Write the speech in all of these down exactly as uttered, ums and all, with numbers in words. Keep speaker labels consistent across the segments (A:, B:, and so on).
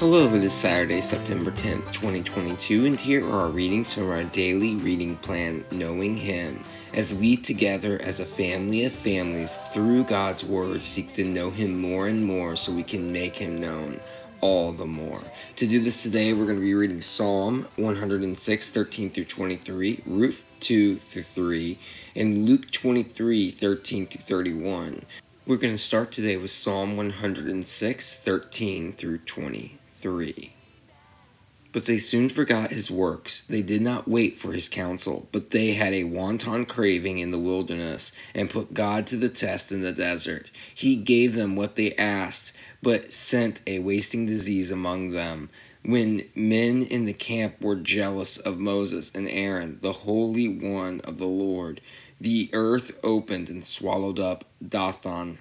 A: Hello, it is Saturday, September tenth, twenty twenty-two, and here are our readings from our daily reading plan, Knowing Him, as we together as a family of families through God's Word seek to know Him more and more so we can make Him known all the more. To do this today, we're going to be reading Psalm one hundred six, thirteen through twenty-three, Ruth two through three, and Luke twenty-three, thirteen through thirty-one. We're going to start today with Psalm one hundred six, thirteen through twenty-three. But they soon forgot his works. They did not wait for his counsel, but they had a wanton craving in the wilderness, and put God to the test in the desert. He gave them what they asked, but sent a wasting disease among them. When men in the camp were jealous of Moses and Aaron, the Holy One of the Lord, the earth opened and swallowed up Dathan,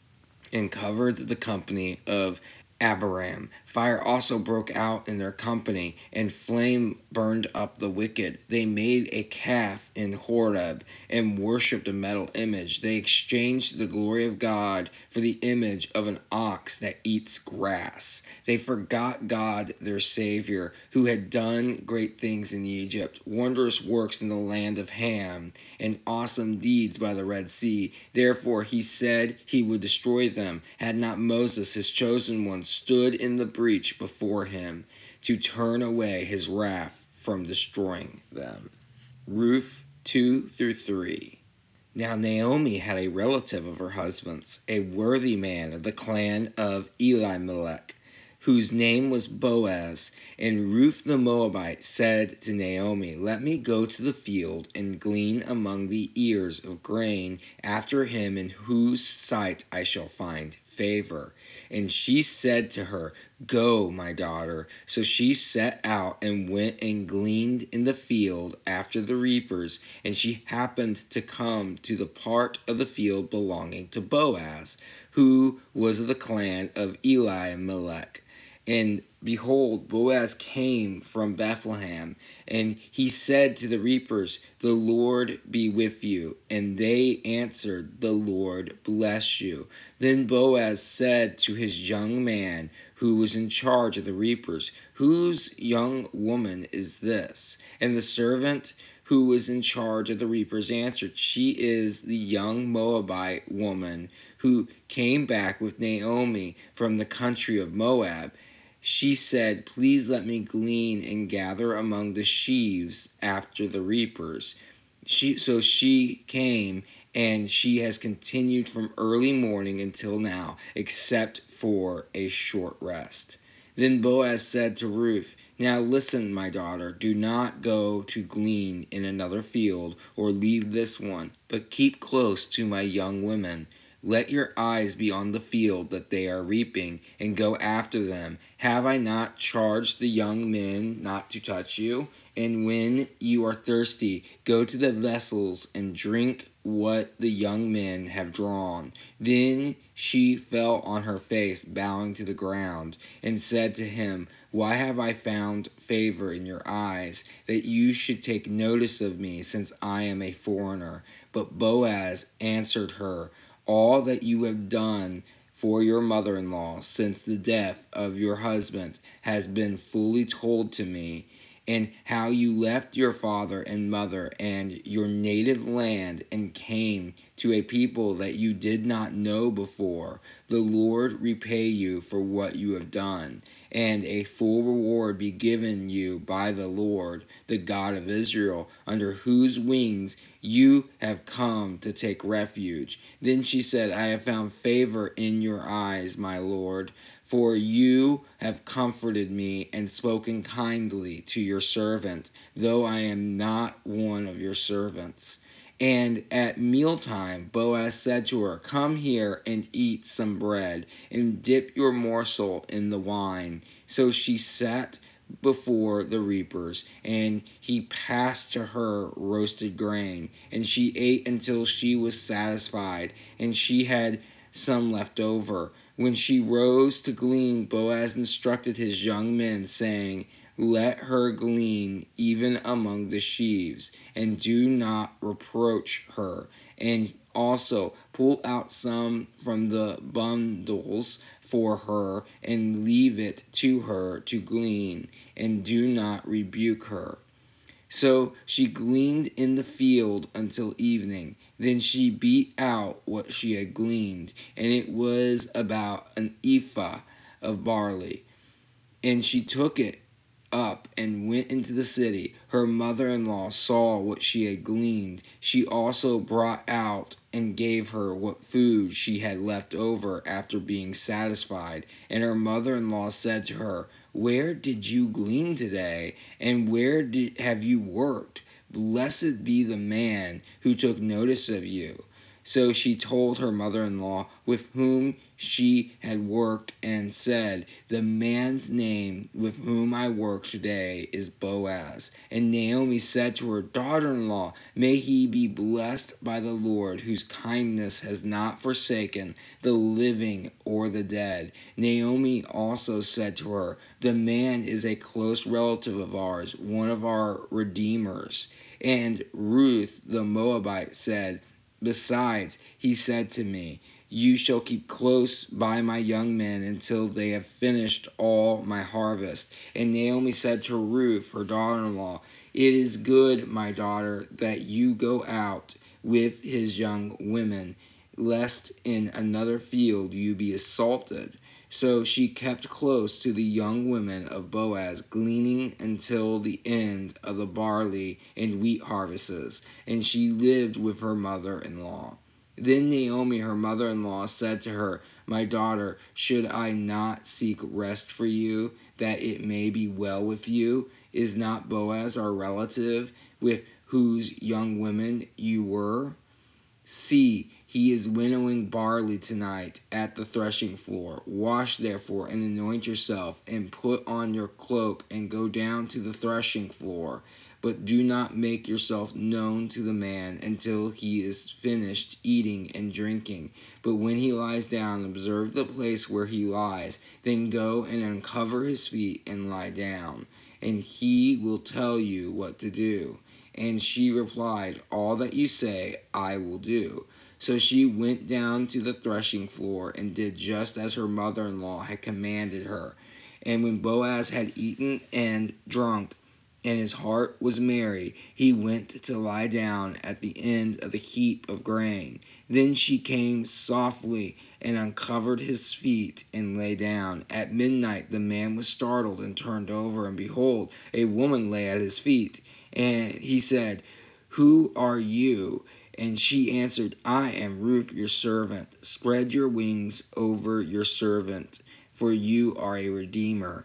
A: and covered the company of Abiram. Fire also broke out in their company, and flame burned up the wicked. They made a calf in Horeb, and worshipped a metal image. They exchanged the glory of God for the image of an ox that eats grass. They forgot God, their Savior, who had done great things in Egypt, wondrous works in the land of Ham, and awesome deeds by the Red Sea. Therefore he said he would destroy them, had not Moses, his chosen one, stood in the breach before him to turn away his wrath from destroying them. Ruth two through three. Now Naomi had a relative of her husband's, a worthy man of the clan of Elimelech, whose name was Boaz. And Ruth the Moabite said to Naomi, "Let me go to the field and glean among the ears of grain after him in whose sight I shall find favor." And she said to her, "Go, my daughter." So she set out and went and gleaned in the field after the reapers. And she happened to come to the part of the field belonging to Boaz, who was of the clan of Elimelech. And behold, Boaz came from Bethlehem, and he said to the reapers, "The Lord be with you." And they answered, "The Lord bless you." Then Boaz said to his young man who was in charge of the reapers, "Whose young woman is this?" And the servant who was in charge of the reapers answered, "She is the young Moabite woman who came back with Naomi from the country of Moab. She said, 'Please let me glean and gather among the sheaves after the reapers.' She, so she came, and she has continued from early morning until now, except for a short rest." Then Boaz said to Ruth, "Now listen, my daughter, do not go to glean in another field or leave this one, but keep close to my young women. Let your eyes be on the field that they are reaping, and go after them. Have I not charged the young men not to touch you? And when you are thirsty, go to the vessels and drink what the young men have drawn." Then she fell on her face, bowing to the ground, and said to him, "Why have I found favor in your eyes, that you should take notice of me, since I am a foreigner?" But Boaz answered her, "All that you have done for your mother-in-law since the death of your husband has been fully told to me, and how you left your father and mother and your native land and came to a people that you did not know before. The Lord repay you for what you have done, and a full reward be given you by the Lord, the God of Israel, under whose wings you have come to take refuge." Then she said, "I have found favor in your eyes, my Lord, for you have comforted me and spoken kindly to your servant, though I am not one of your servants." And at mealtime Boaz said to her, "Come here and eat some bread, and dip your morsel in the wine." So she sat before the reapers, and he passed to her roasted grain, and she ate until she was satisfied, and she had some left over. When she rose to glean, Boaz instructed his young men, saying, "Let her glean even among the sheaves, and do not reproach her." and also pull out some from the bundles for her, and leave it to her to glean, and do not rebuke her." So she gleaned in the field until evening. Then she beat out what she had gleaned, and it was about an ephah of barley. And she took it up and went into the city. Her mother-in-law saw what she had gleaned. She also brought out and gave her what food she had left over after being satisfied. And her mother-in-law said to her, "Where did you glean today? And where did, have you worked? Blessed be the man who took notice of you." So she told her mother-in-law with whom she had worked, and said, "The man's name with whom I work today is Boaz." And Naomi said to her daughter-in-law, "May he be blessed by the Lord, whose kindness has not forsaken the living or the dead." Naomi also said to her, "The man is a close relative of ours, one of our redeemers." And Ruth the Moabite said, "Besides, he said to me, 'You shall keep close by my young men until they have finished all my harvest.'" And Naomi said to Ruth, her daughter-in-law, "It is good, my daughter, that you go out with his young women, lest in another field you be assaulted." So she kept close to the young women of Boaz, gleaning until the end of the barley and wheat harvests, and she lived with her mother-in-law. Then Naomi, her mother-in-law, said to her, "My daughter, should I not seek rest for you, that it may be well with you? Is not Boaz our relative, with whose young women you were? See, he is winnowing barley tonight at the threshing floor. Wash therefore and anoint yourself, and put on your cloak, and go down to the threshing floor. But do not make yourself known to the man until he is finished eating and drinking. But when he lies down, observe the place where he lies. Then go and uncover his feet and lie down, and he will tell you what to do." And she replied, "All that you say I will do." So she went down to the threshing floor and did just as her mother-in-law had commanded her. And when Boaz had eaten and drunk, and his heart was merry, he went to lie down at the end of the heap of grain. Then she came softly and uncovered his feet and lay down. At midnight the man was startled and turned over, and behold, a woman lay at his feet. And he said, "Who are you?" And she answered, "I am Ruth, your servant. Spread your wings over your servant, for you are a redeemer."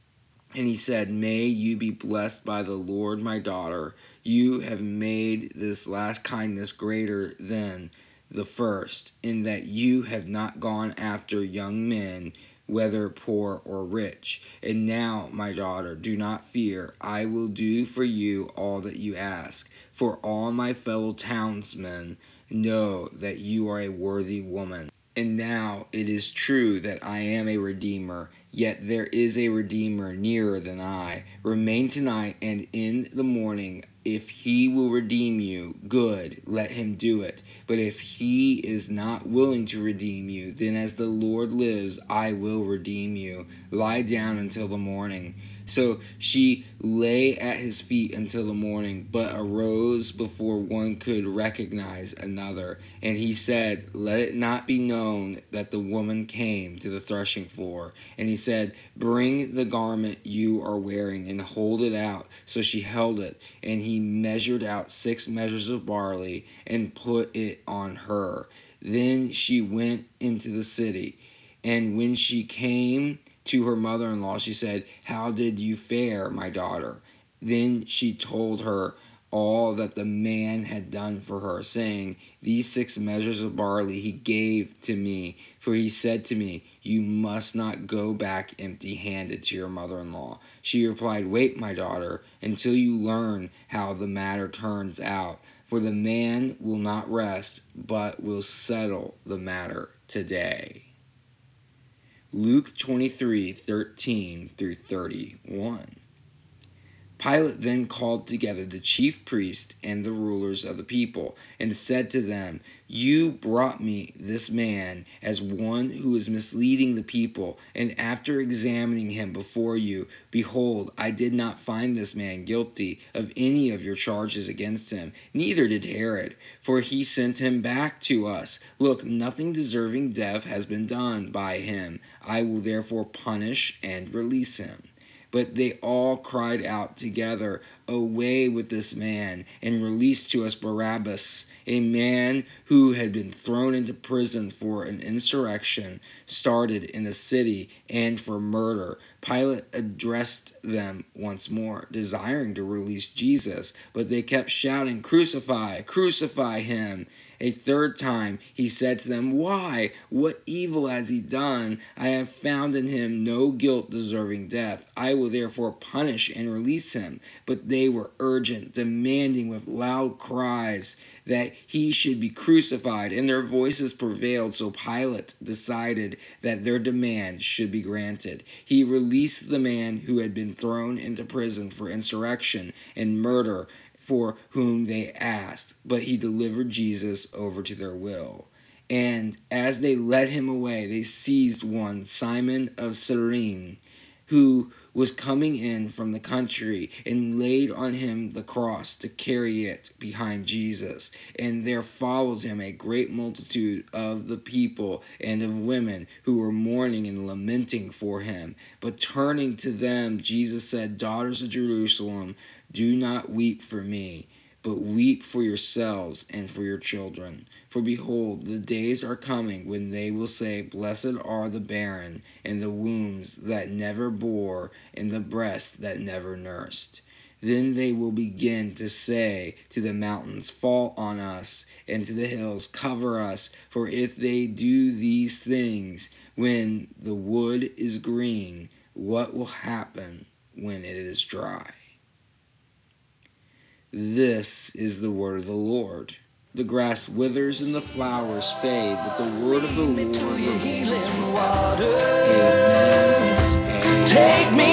A: And he said, "May you be blessed by the Lord, my daughter. You have made this last kindness greater than the first, in that you have not gone after young men, whether poor or rich. And now, my daughter, do not fear. I will do for you all that you ask. For all my fellow townsmen know that you are a worthy woman. And now it is true that I am a redeemer, yet there is a redeemer nearer than I. Remain tonight, and in the morning, if he will redeem you, good, let him do it. But if he is not willing to redeem you, then as the Lord lives, I will redeem you. Lie down until the morning." So she lay at his feet until the morning, but arose before one could recognize another. And he said, "Let it not be known that the woman came to the threshing floor." And he said, "Bring the garment you are wearing and hold it out." So she held it, and he measured out six measures of barley and put it on her. Then she went into the city. And when she came to her mother-in-law, she said, "How did you fare, my daughter?" Then she told her all that the man had done for her, saying, "These six measures of barley he gave to me, for he said to me, 'You must not go back empty-handed to your mother-in-law.'" She replied, "Wait, my daughter, until you learn how the matter turns out, for the man will not rest, but will settle the matter today." Luke twenty-three, thirteen through thirty-one. Pilate then called together the chief priests and the rulers of the people, and said to them, "You brought me this man as one who is misleading the people, and after examining him before you, behold, I did not find this man guilty of any of your charges against him, neither did Herod, for he sent him back to us. Look, nothing deserving death has been done by him. I will therefore punish and release him." But they all cried out together, "Away with this man, and release to us Barabbas," a man who had been thrown into prison for an insurrection started in the city and for murder. Pilate addressed them once more, desiring to release Jesus, but they kept shouting, "Crucify, crucify him." A third time he said to them, "Why? What evil has he done? I have found in him no guilt deserving death. I will therefore punish and release him." But they were urgent, demanding with loud cries that he should be crucified, and their voices prevailed, so Pilate decided that their demand should be granted. He released the man who had been thrown into prison for insurrection and murder, for whom they asked, but he delivered Jesus over to their will. And as they led him away, they seized one, Simon of Cyrene, who was coming in from the country, and laid on him the cross to carry it behind Jesus. And there followed him a great multitude of the people and of women who were mourning and lamenting for him. But turning to them, Jesus said, "Daughters of Jerusalem, do not weep for me, but weep for yourselves and for your children. For behold, the days are coming when they will say, Blessed are the barren, and the wombs that never bore, and the breasts that never nursed. Then they will begin to say to the mountains, Fall on us, and to the hills, Cover us. For if they do these things when the wood is green, what will happen when it is dry?" This is the word of the Lord. The grass withers and the flowers fade, but the word of the Lord remains forever. Amen. Amen.
B: Take me